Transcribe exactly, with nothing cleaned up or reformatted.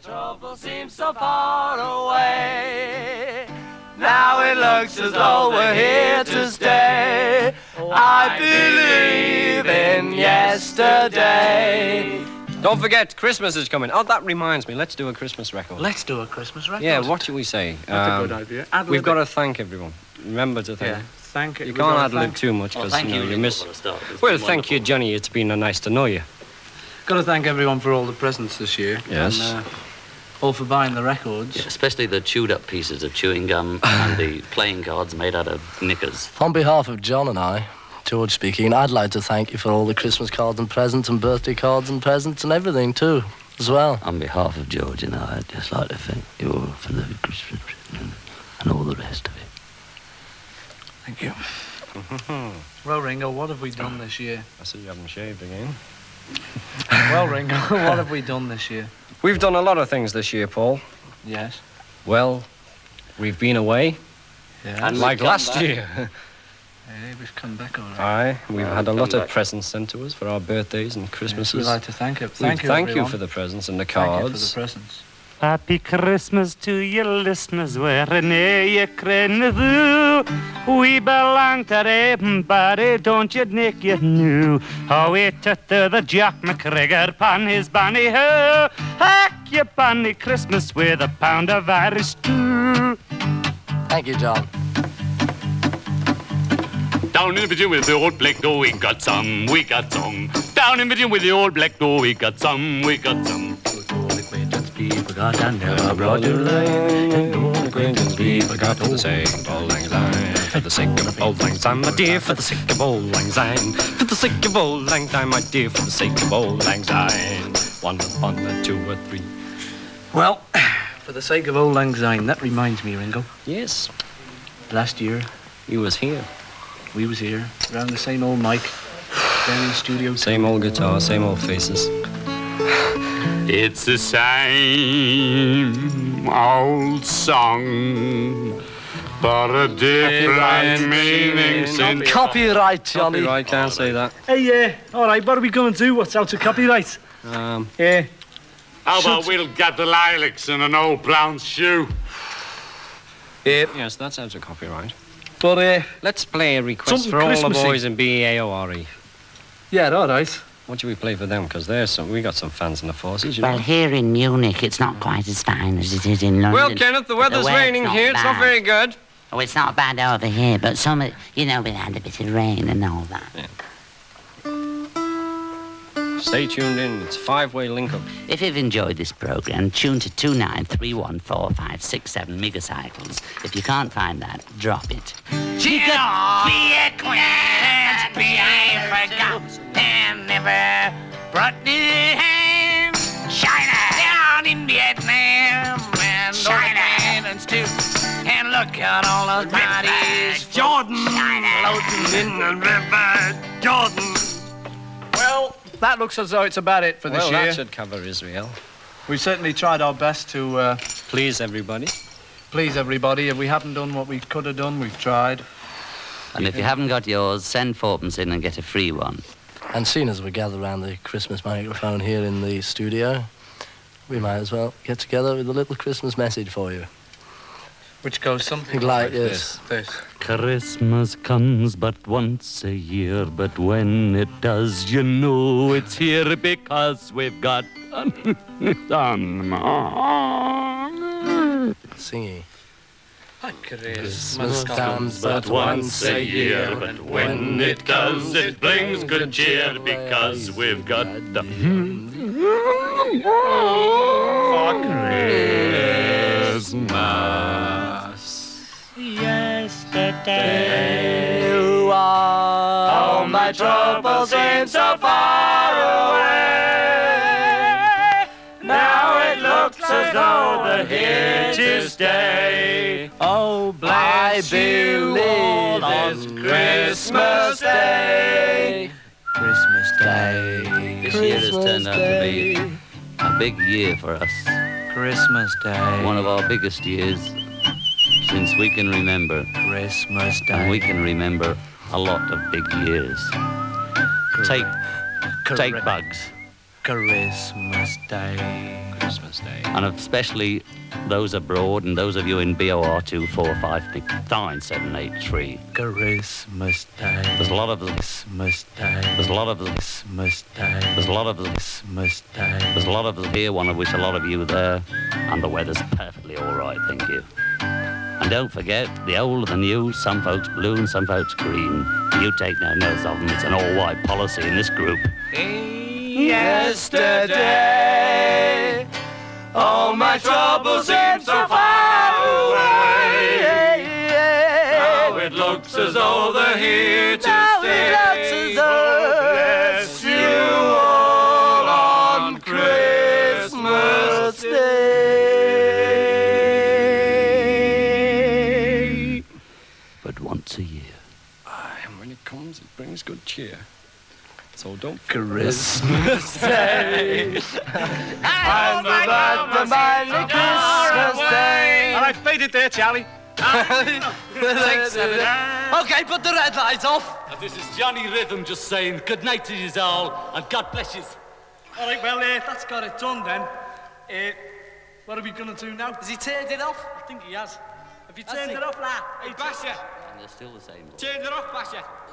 trouble seems so far away. Now it looks as though we're here to stay. I believe in yesterday. Don't forget, Christmas is coming. Oh, that reminds me. Let's do a Christmas record. Let's do a Christmas record. Yeah, what should we say? That's um, a good idea. Ad-lib we've got it. to thank everyone. Remember to thank. Yeah, thank You We've can't got ad to lib thank- too much Well, because thank you, know, you, you Ringo, miss. for the start. It's Well, been thank you, wonderful. Johnny. It's been uh, nice to know you. Got to thank everyone for all the presents this year. Yes. And, uh, all for buying the records. Yeah, especially the chewed-up pieces of chewing gum and the playing cards made out of knickers. On behalf of John and I, George speaking, I'd like to thank you for all the Christmas cards and presents and birthday cards and presents and everything, too, as well. On behalf of George and I, I'd just like to thank you all for the Christmas present and all the rest of it. Thank you. Well, Ringo, what have we done this year? I see you haven't shaved again. Well, Ringo, what have we done this year? We've done a lot of things this year, Paul. Yes. Well, we've been away. Yeah. And like we've come last back. year. Hey, we've come back all right. Aye, we've Yeah, had a we've lot come of back. presents sent to us for our birthdays and Yes, Christmases. we'd like to thank you. We Thank you, thank you everyone. for the presents and the Thank you for cards. the presents. Happy Christmas to you listeners, wherever you crenna We belong to everybody, don't you nick you knew. How we tutter the Jack McGregor pan his banny ho. Hack your banny Christmas with a pound of Irish stew. Thank you, John. Down in the pigeon with the old black door, we got some, we got some. Down in the pigeon with the old black door, we got some, we got some. Be forgot and never brought to light. And no acquaintance be forgot For the sake of old lang syne, for the sake of old lang syne, my dear, for the sake of old lang syne, for the sake of old lang syne, my dear, for the sake of old lang syne. One, one, a two, a three. Well, for the sake of old lang syne, that reminds me, Ringo. Yes, Last year, he was here. we was here, around the same old mic, down in the studio. Same old guitar, same old faces. It's the same old song, but a different meaning since... Copyright, Johnny. Copyright, can't say that. Hey, yeah, all right, what are we going to do? What's out of copyright? Um, Yeah. How about we'll get the lilacs in an old brown shoe? yes, that's out of copyright. But, uh, Let's play a request Something for all the Christmassy. boys in B A O R E. yeah, all right. What should we play for them? Because there's some, we got some fans in the forces, you Well, know. here in Munich, it's not quite as fine as it is in London. Well, Kenneth, the weather's weather's raining not here. It's not bad. very good. Oh, it's not bad over here, but some, of- you know, we had a bit of rain and all that. Stay tuned in. It's a five-way link-up. If you've enjoyed this programme, tune to two nine three one four five six seven megacycles. If you can't find that, drop it. Cheer on, be acquainted, be I forgot, and never brought the hand. China down in Vietnam, and China too. And look at all those bodies, Jordan, floating in the river, Jordan. Well, that looks as though it's about it for this Well, year. that should cover Israel. We certainly tried our best to uh, Please, everybody. please everybody. If we haven't done what we could have done, we've tried. And if you haven't got yours, send fourpence in and get a free one. And seeing as we gather around the Christmas microphone here in the studio, we might as well get together with a little Christmas message for you. Which goes something Like like this. This. Christmas comes but once a year, but when it does, you know it's here because we've got Singing. Christmas comes but once a year, but when it does, it brings good cheer because we've got the Christmas. yesterday. You are All my troubles seem so far away. Now it looks as though they're here to stay. Oh, bless I believe on in Christmas Day. Christmas Day. This year has turned out to be a big year for us. Christmas Day. One of our biggest years since we can remember. Christmas Day. And we can remember a lot of big years. Take, take Correct. bugs. Christmas Day. Christmas Day. And especially those abroad and those of you in B O R two four five nine seven eight three. Christmas Day. There's a lot of them. Christmas Day. There's a lot of them. Christmas Day. There's a lot of them. Christmas Day. There's a lot of them here. Want to wish a lot of you there. And the weather's perfectly all right, thank you. And don't forget, the old and the new, some folks blue and some folks green. You take no notice of them. It's an all-white policy in this group. Yesterday, all my troubles seem so far away. Now it looks as though they're here to stay. Bless you all on Christmas Day. But once a year. Aye, and when it comes, it brings good cheer. So don't Christmas Day. I'm about to buy the Christmas Day. All right, fade it there, Charlie. Thanks, OK, put the red light off. This is Johnny Rhythm just saying good night to you all and God bless you. All right, well, uh, that's got it done then. Uh, what are we going to do now? Has he turned it off? I think he has. Have you Has turned he? it off, lad? Hey, Basher, And they're still the same. turn it off, Basher.